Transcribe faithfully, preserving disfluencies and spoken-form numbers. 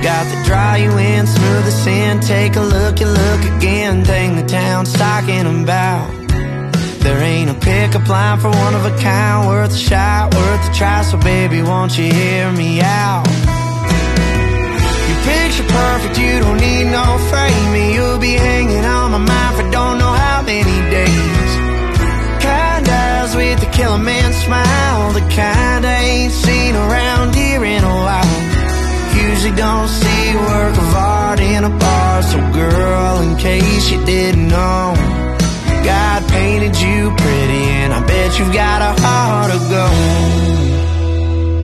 Got the dry you in, smooth as sin. Take a look, you look again. Thing the town's talking about. There ain't a pickup line for one of a kind, worth a shot, worth a try. So baby, won't you hear me out? You picture perfect, you don't need no framing. You'll be hanging on my mind for don't know how many days. Kind eyes with the killer man smile, the kind I ain't seen around here in a while. Usually don't see work of art in a bar. So girl, in case you didn't know,